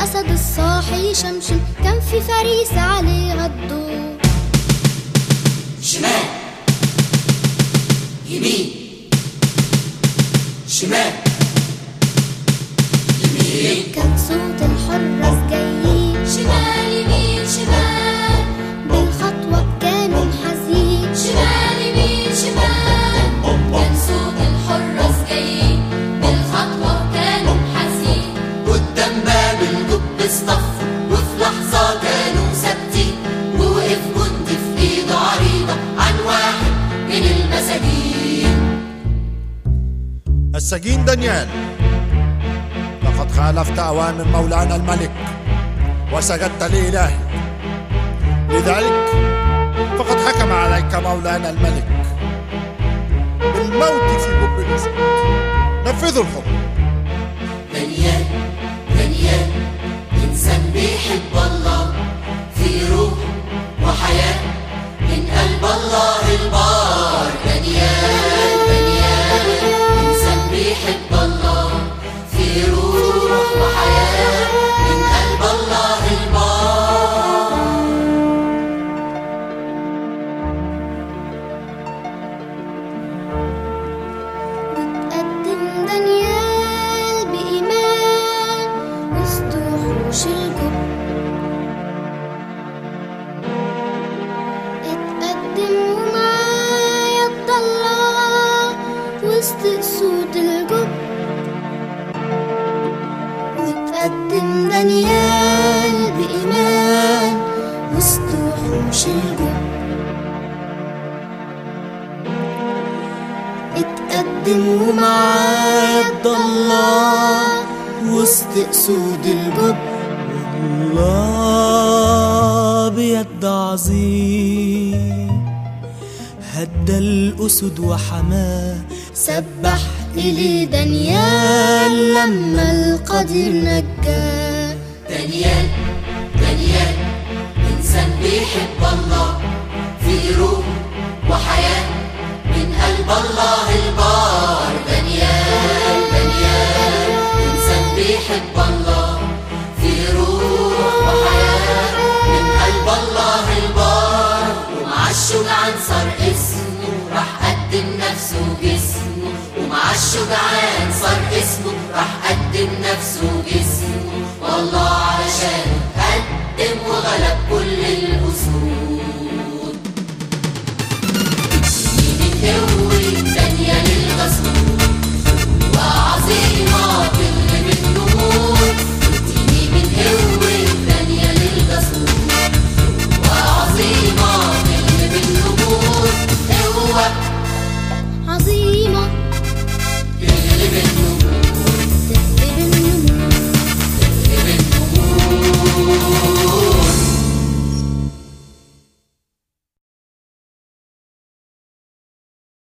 الأسد الصاحي شمشم، كان في فريسة عليها الدور. شمال يمين شمال يمين، كان صوت الحراس جايين شمال يمين شمال، بالخطوة كانوا حزين. شمال يمين شمال، كان صوت الحراس جايين بالخطوة كانوا حزين. قدام باب الجب اصطفوا وفي لحظة كانوا ثابتين، ووقف جندي في ايده عريضة عن واحد من المساجين. السجين دانيال، لقد خالفت أوامر مولانا الملك وسجدت لإلهي، لذلك فقد حكم عليك مولانا الملك بالموت في جب الأسد. نفذوا الحكم. دانيال دانيال، إنسان بيحب الله، في روح وحياة من قلب الله البار. دانيال دانيال، إنسان بيحب الله، في روح وحياة من قلب الله البار. وتقدم دانيال بإيمان وسط وحوش الجب، اتقدم ومعاه يد الله وسط أسود الجب. وتقدم دانيال بإيمان وسط وحوش الجب، اتقدم ومعاه يد الله وسط أسود الجب. الله بيد عظيم هدى الأسد وحماه، سبح إلي دانيال لما القدير نجاه. دانيال دانيال، إنسان بيحب الله، في روح وحياة من قلب الله البار. دانيال دانيال، إنسان بيحب الله، في روح وحياة من قلب الله البار. ومع الشجعان صار اسمه، راح قدم نفسه وجسمه. ومع الشجعان صار اسمه، راح قدم نفسه